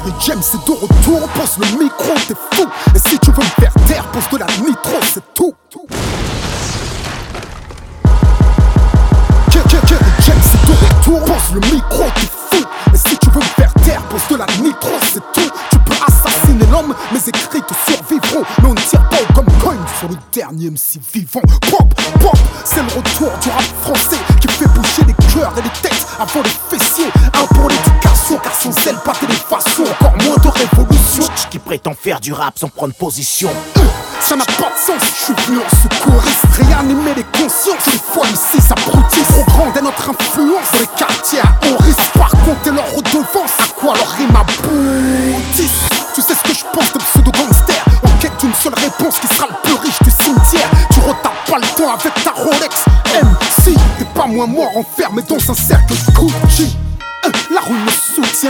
et James c'est de retour. Pose le micro, t'es fou. Et si tu veux me faire taire, pose de la nitro, c'est tout. James c'est de retour. Pose le micro, t'es fou. Et si tu veux me faire taire, pose de la nitro, c'est tout. Tu peux assassiner l'homme, mes écrits te survivront. Mais on ne tire pas comme coin sur le dernier MC vivant. Pop, pop, c'est le retour du rap français qui fait bouger les cœurs et les têtes avant les fessiers. Un pour l'éducation, car sans elle, pas téléfaçon, encore moins de révolution. Qui prétend faire du rap sans prendre position. Ça n'a pas de sens, je suis venu en secouriste, réanimer les consciences. Des fois ici ça broutisse, trop grande est notre influence. Dans les quartiers on risque par compter leur redevance. À quoi leur rime aboutisse? Tu sais ce que je pense de pseudo-gangster en quête d'une seule réponse qui sera le plus riche du cimetière. Tu retapes pas le temps avec ta Rolex MC, t'es pas moins mort enfermé dans un cercle Gucci. La rue me soutient,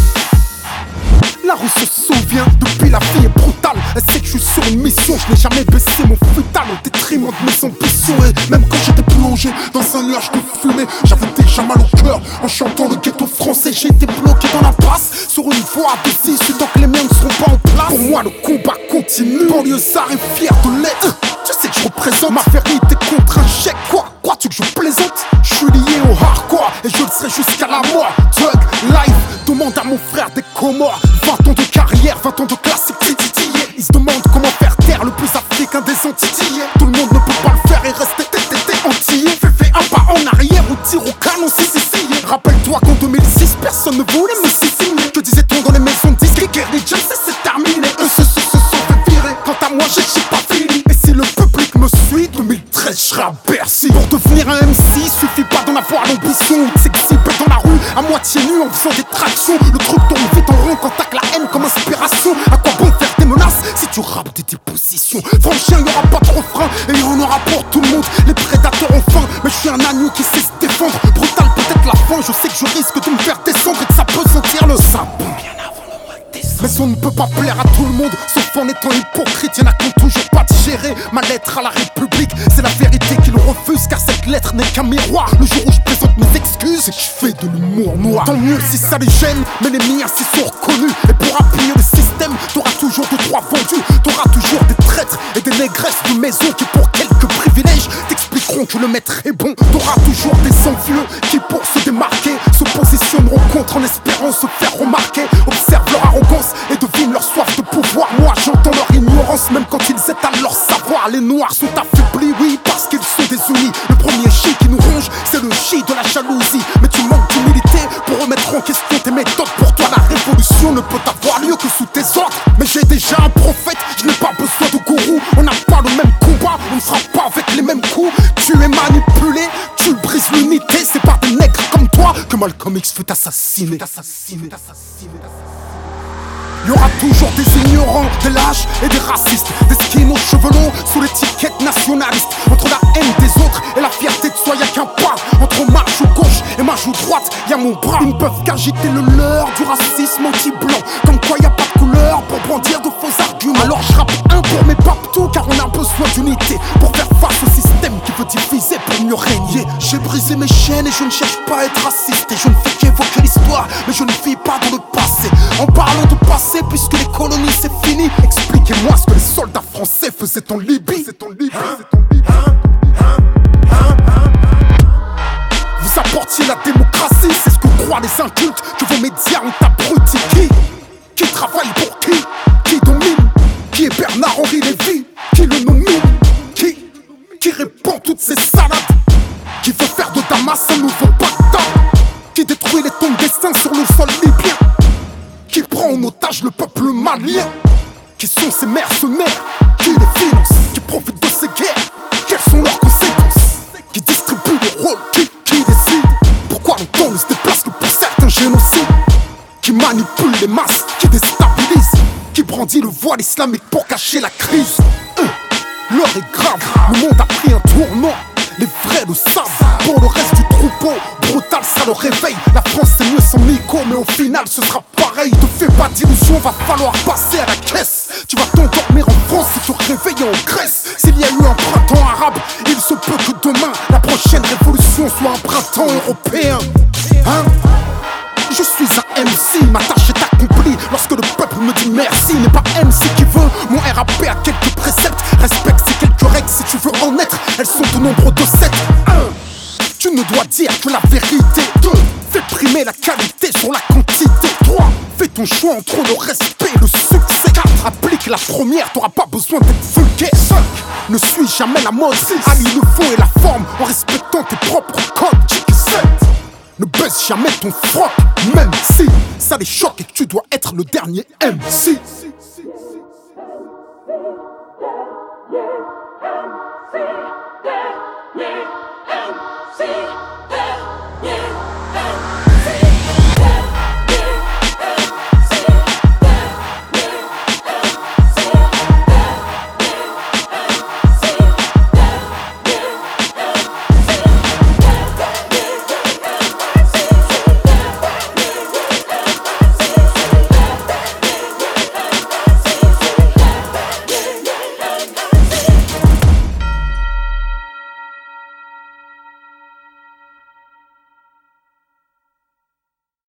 la rue se souvient, depuis la fille est brutale. Elle sait que je suis sur une mission, je n'ai jamais baissé mon futal au détriment de mes ambitions. Et même quand j'étais plongé dans un nuage de fumée, j'avais déjà mal au cœur en chantant le ghetto français. J'ai été bloqué dans la passe, sur une voie de 6 tant que les miens ne seront pas en place. Pour moi le combat continue, banlieusard est fier de l'être. Tu sais que je représente ma vérité contre un chèque. Quoi, crois-tu que je plaisante? Je suis lié au hardcore et je le serai jusqu'à la mort. Thug life, demande à mon frère des Comores. 20 ans de carrière, 20 ans de classique titillé. Ils se demandent comment faire taire le plus africain des Antillais. Tout le monde ne peut pas le faire et rester antillais. Fais un pas en arrière ou tire au canon si c'est scié. Rappelle-toi qu'en 2006 personne ne voulait me signer. Que disait-on dans les maisons de disques? Les James c'est terminé. Eux se sont fait virer. Quant à moi j'ai pas fini. Et si le public me suit, 2013 je serai à Bercy. Pour devenir un MC, suffit pas d'en avoir l'ambition ou de s'exhiber dans la rue à moitié nu en faisant des tractions. Le truc tourne vite en rond quand t'as que la haine comme inspiration. À quoi bon faire des menaces si tu rappes des dépositions? Franchir, y'aura pas trop de frein et y'en aura pour tout le monde. Les prédateurs ont faim, mais je suis un agneau qui sait se défendre. Brutal peut-être la fin, je sais que je risque de me faire descendre et que ça peut sentir le sapin. Mais on ne peut pas plaire à tout le monde, sauf en étant hypocrite. Y'en a qui ont toujours pas digéré ma lettre à la République. C'est la vérité qu'ils refusent, car cette lettre n'est qu'un miroir. Le jour où je présente mes excuses, c'est que je fais de l'humour noir. Tant mieux si ça les gêne, mais les miens s'y sont reconnus. Et pour appuyer le système, t'auras toujours 2-3 vendus. T'auras toujours des traîtres et des négresses de maison qui pour quelques privilèges t'expliqueront que le maître est bon. T'auras toujours des envieux qui pour se démarquer se positionneront contre en espérant se faire remarquer. Observe leur arrogance et devine leur soif de pouvoir. Moi j'entends leur ignorance même quand ils étalent leur savoir. Les noirs sont affaiblis, oui, parce qu'ils sont désunis. Le premier chi qui nous ronge, c'est le chi de la jalousie. Mais tu manques d'humilité pour remettre en question tes méthodes. Pour toi la révolution ne peut avoir lieu que sous tes ordres. Mais j'ai déjà un prophète, je n'ai pas besoin de gourou. On n'a pas le même combat, on ne sera pas avec les mêmes coups. Tu es manipulé, tu brises l'unité. C'est par des nègres comme toi que Malcolm X fut assassiné. Y'aura toujours des ignorants, des lâches et des racistes, des skins aux cheveux longs sous l'étiquette nationaliste. Entre la haine des autres et la fierté de soi, y'a qu'un pas. Entre ma joue gauche et ma joue droite, y'a mon bras. Ils ne peuvent qu'agiter le leurre du racisme anti-blanc. Comme quoi y'a pas de couleur pour brandir de faux arguments. Alors je rappe un pour mes papetous, car on a besoin d'unité pour faire face au système qui veut diviser pour mieux régner. J'ai brisé mes chaînes et je ne cherche pas à être raciste. Et je ne fais qu'évoquer l'histoire, mais je ne vis pas dans le passé. En parlant de passé, puisque les colonies c'est fini, expliquez-moi ce que les soldats français faisaient en Libye. Vous apportiez la démocratie, c'est ce que croient les incultes, que vos médias ont abruti. Qui travaille pour qui domine, qui est Bernard-Henri Lévy, qui le nomine, qui répand toutes ces salades, qui veut faire de Damas un nouveau Bagdad, qui détruit les tombes d'destin sur le sol libyen, qui prend en otage le peuple malien. Qui sont ces mercenaires, qui les financent, qui profitent de ces guerres? Quelles sont leurs conséquences? Qui distribuent les rôles, qui décide? Pourquoi le temps ne se déplace que pour certains génocides? Qui manipule les masses, qui déstabilise, qui brandit le voile islamique pour cacher la crise. L'heure est grave, le monde a pris un tournant. Les vrais le savent, pour le reste du troupeau, brutal ça le réveille. La France c'est mieux sans Nico, mais au final ce sera pareil. Te fais pas d'illusions, va falloir passer à la caisse. Tu vas t'endormir en France et te réveiller en Grèce. S'il y a eu un printemps arabe, il se peut que demain la prochaine révolution soit un printemps européen. Je suis un MC, ma tâche est accomplie. Lorsque pas MC qui veut mon RAP a quelques préceptes. Respecte ces quelques règles si tu veux en être. Elles sont au nombre de 7. 1. Tu ne dois dire que la vérité. 2. Fais primer la qualité sur la quantité. 3. Fais ton choix entre le respect et le succès. 4. Applique la première, t'auras pas besoin d'être vulgaire. 5. Ne suis jamais la mode. 6. Allie le fond et la forme en respectant tes propres codes. 7. Ne baisse jamais ton froc, même si ça les choque et que tu dois être le dernier MC. MC.